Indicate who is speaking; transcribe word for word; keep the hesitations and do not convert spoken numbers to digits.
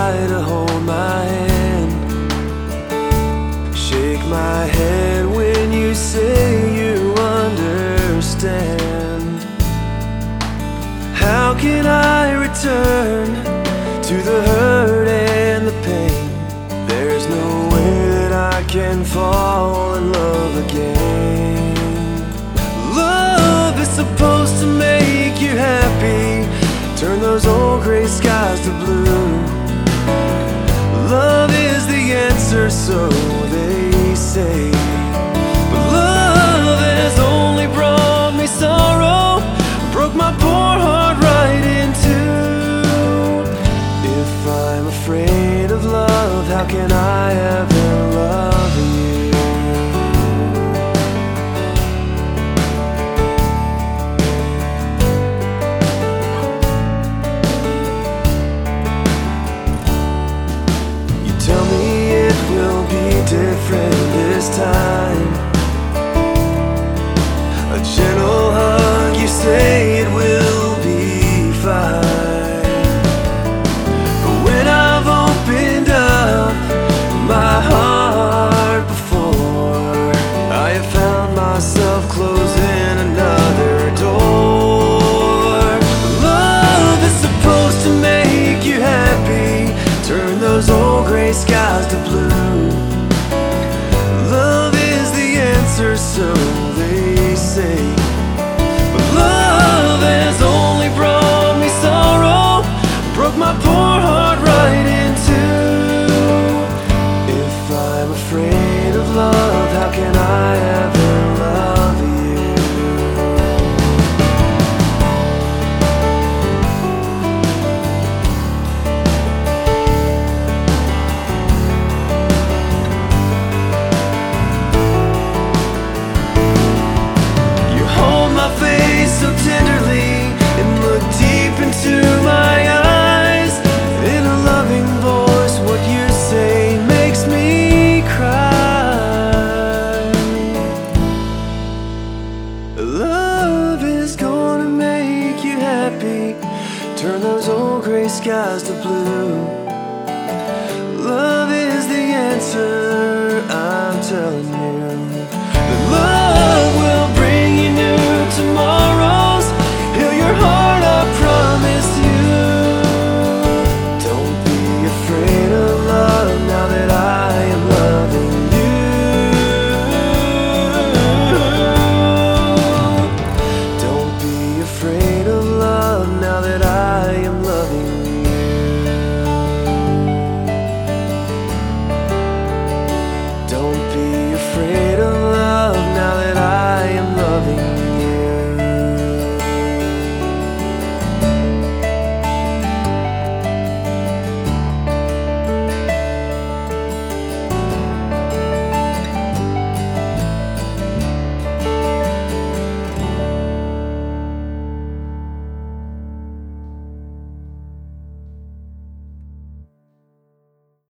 Speaker 1: try to hold my hand, shake my head when you say you understand. How can I return to the hurt and the pain? There's no way that I can fall in love again. Love is supposed to make you happy, turn those old gray skies to blue. Love is the answer, so they say, but love has only brought me sorrow, broke my poor heart right in two. If I'm afraid of love, how can I ever love you? Tell me it will be different this time. A gentle hug, you say it will be fine. But when I've opened up my heart before, I have found myself closing another door. Love is supposed to make you happy, turn those old gray skies to blue. Love is the answer, so they say, but love has only brought me sorrow, broke my poor heart right in two. If I'm afraid of love, how can I ever love you? So tenderly and look deep into my eyes. In a loving voice, what you say makes me cry. Love is gonna make you happy, turn those old gray skies to blue. Love is the answer, I'm telling you.